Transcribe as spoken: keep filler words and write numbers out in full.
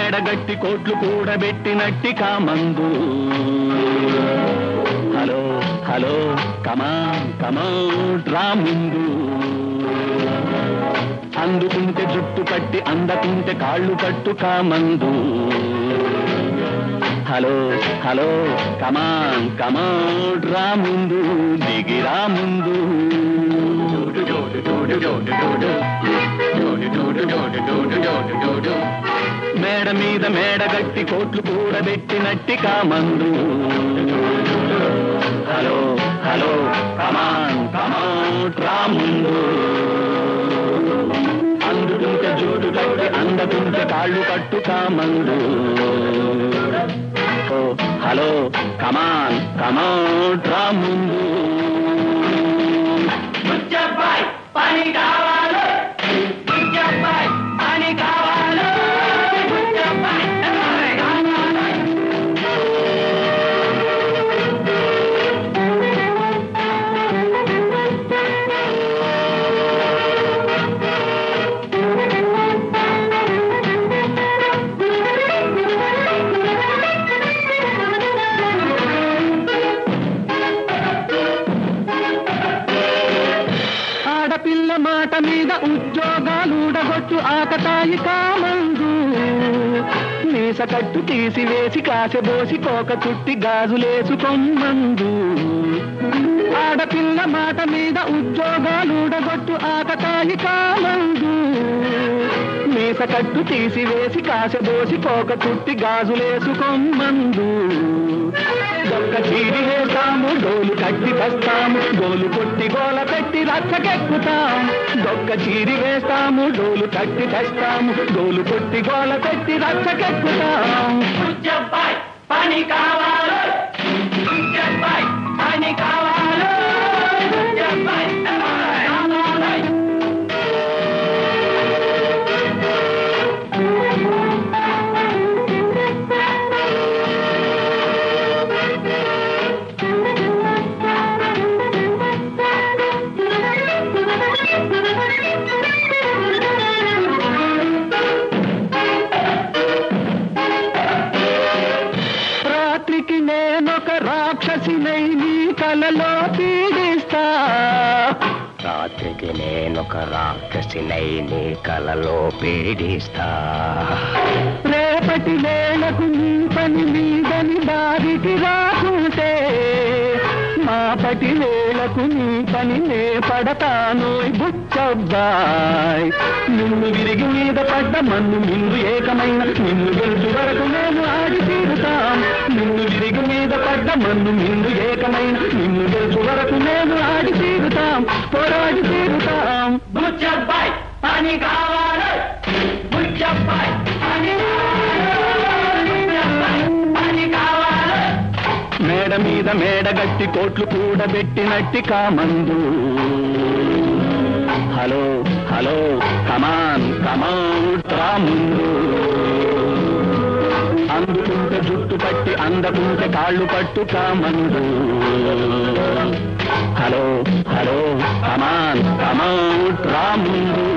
మేడగట్టి కోట్లు కూడబెట్టినట్టి కామందు hello hello come on కమాన్ రా ముందు అందుకుంటే జుట్టు కట్టి అందకుంటే కాళ్ళు కట్టు కామందు హలో హలో కమాన్ కమాన్ రా ముందు దిగిరా ముందు మేడ మీద మేడగట్టి కోట్లు కూడబెట్టినట్టి కామందు హలో హలో కమాన్ కమాన్ రా ముందు అందుకుంటే జుట్టు కట్టి అందకుంటే కాళ్ళు కట్టు కామందు హలో కమాన్ కమాన్ రా ముందు పని కావాలి పని కావాలి ఆడపిల్ల మాట మీద ఉద్యోగాలుడగొచ్చు ఆకతాయి కామందు మీస కట్టు తీసివేసి కాసెబోసి కోక చుట్టి గాజులేసుకొమ్మందు ఆడపిల్ల మాట మీద ఉద్యోగాలుడగొచ్చు ఆకతాయి కామందు మీస కట్టు తీసివేసి కాసెబోసి కోక చుట్టి గాజులేసుకొమ్మందు దొక్క చీరి వేస్తాము డోలు కట్టి తెస్తాము గోలు కొట్టి గోల పెట్టి రచ్చకెక్కుతాం దొక్క చీరి వేస్తాము డోలు కట్టి తెస్తాము గోలు కొట్టి గోల పెట్టి రచ్చకెక్కుతాం పని కావాలి పని కావాలి నేనొక రాక్షసినై నీ కలలో పీడిస్తా రాత్రికి నేనొక రాక్షసినై నీ కలలో పీడిస్తా రేపటి వేళకు నీ పని మీదని దారికి రాకుంటే మాపటి వేళకు నీ పని నే పడతానోయ్ బుచ్చబ్బాయ్ నిన్ను విరిగి మీద పడ్డ మన్ను నిన్ను ఏకమైన నిన్ను గెలుచు వరకు నేను ఆడి తీరుతాం నిన్ను విరిగి మీద పడ్డ మన్ను నిన్ను ఏకమైన నిన్ను గెలుచు వరకు నేను ఆడి తీరుతాం పోరాడి తీరుతాం బుచ్చబ్బాయ్ పని కావాలి బుచ్చబ్బాయ్ పని పని కావాలి మేడ మీద మేడగట్టి కోట్లు కూడబెట్టినట్టి కామందు హలో హలో కమాన్ కమాన్ రా ముందు అందుకుంటే జుట్టు పట్టి అందకుంటే కాళ్ళు పట్టు కామందు హలో హలో కమాన్ కమాన్ రా ముందు